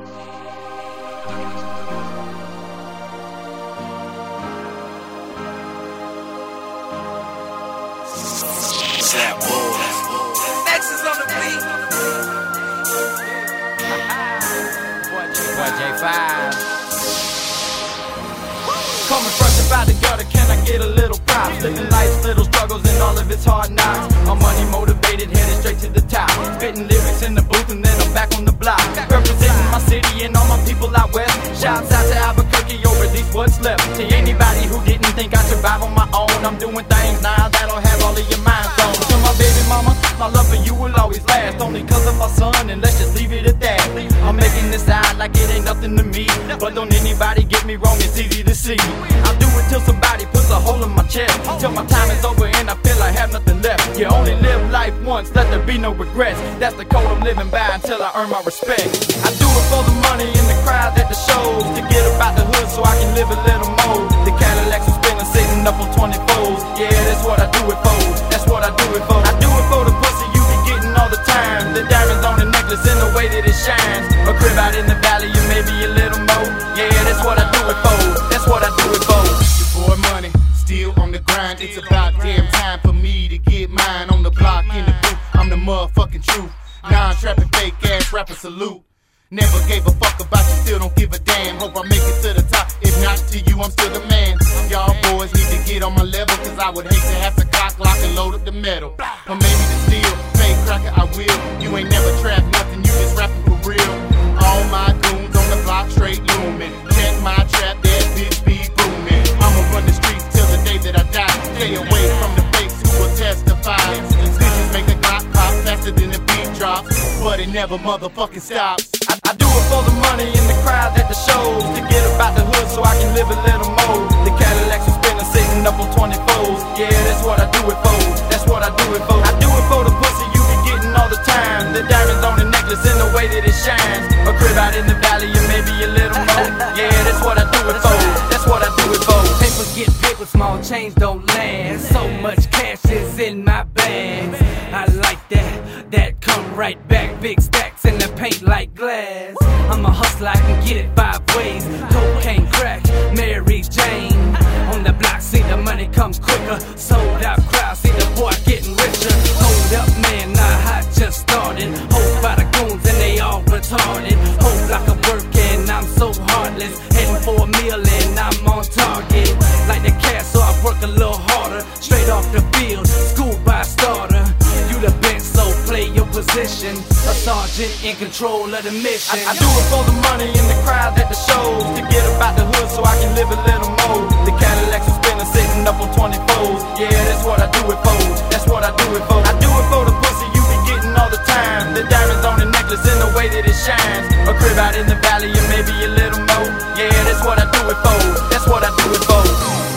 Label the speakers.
Speaker 1: Next is on the beat.
Speaker 2: Boy J5. Coming fresh about the gutter, can I get a little props? Living life's little struggles and all of its hard knocks. I'm money motivated, headed straight to the top. Spitting lyrics in the booth and then I'm back on the block. Representing my city and all my people out west. Shouts out to Albuquerque, or at least what's left. To anybody who didn't think I'd survive on my own, I'm doing things now that'll have all of your mind thrown. To my baby mama, my love for you will always last. Only cause of my son, and let's just leave it at that. I'm making this out like it ain't nothing to me, but don't anybody get me wrong, it's easy to see. I'll do it till somebody puts a hole in my chest, till my time is over and I feel I have nothing left. You only live life once, let there be no regrets. That's the code I'm living by until I earn my respect. I do it for the money and the crowd at the shows, to get about the hood so I can live a little more. The Cadillacs are spinning, sitting up on 24s. Yeah, that's what I do it for, that's what I do it for. I do it for the pussy you be getting all the time, the diamonds on the necklace and the way that it shines. A crib out in the valley and maybe a little more. Yeah, that's what I do it for, that's what I do it for.
Speaker 3: Your boy Money, still on the grind. It's about damn time for me to get mine. On the block, in the booth, I'm the motherfucking truth. Non-trapping, fake ass rapper, salute. Never gave a fuck about you, still don't give a damn. Hope I make it to the top, if not to you, I'm still the man. Y'all boys need to get on my level, cause I would hate to have to cock, lock, and load up the metal. Or maybe the steel, fake cracker, I will. You ain't never trapped nothing, you just rapping for real. All my goons on the block, straight looming. Check my trap, that bitch be booming. I'ma run the streets till the day that I die. Stay away from the fakes who will testify. Stitches make the clock pop faster than the beat drops, but it never motherfucking stops.
Speaker 2: I do it for the money and the crowd at the shows, to get about the hood so I can live a little more. The Cadillacs are spinning, sitting up on 24s. Yeah, that's what I do it for, that's what I do it for. I do it for the pussy you be getting all the time, the diamonds on the necklace and the way that it shines. A crib out in the valley and maybe a little more. Yeah, that's what I do it for, that's what I do it for.
Speaker 1: Paper get paper, small change don't last. So much cash is in my bags. I like that come right back. Big stacks in the paint like glass. I'm a hustler, I can get it 5 ways. Cocaine, crack, Mary Jane. On the block, see the money comes quicker. Sold out crowd, see the boy getting richer. Hold up, man, nah, I just started. Hold by the goons and they all retarded. Whole block of work and I'm so heartless. Heading for a meal and I'm on target. Like the cat, so I work a little harder. Straight off the field, schooled by a starter. You the bench, so play your position. A sergeant in control of the mission.
Speaker 2: I do it for the money and the crowd at the shows, to get about the hood so I can live a little more. The Cadillacs are spinning, sitting up on 24s. Yeah, that's what I do it for, that's what I do it for. I do it for the pussy you be getting all the time, the diamonds on the necklace and the way that it shines. A crib out in the valley and maybe a little more. Yeah, that's what I do it for, that's what I do it for.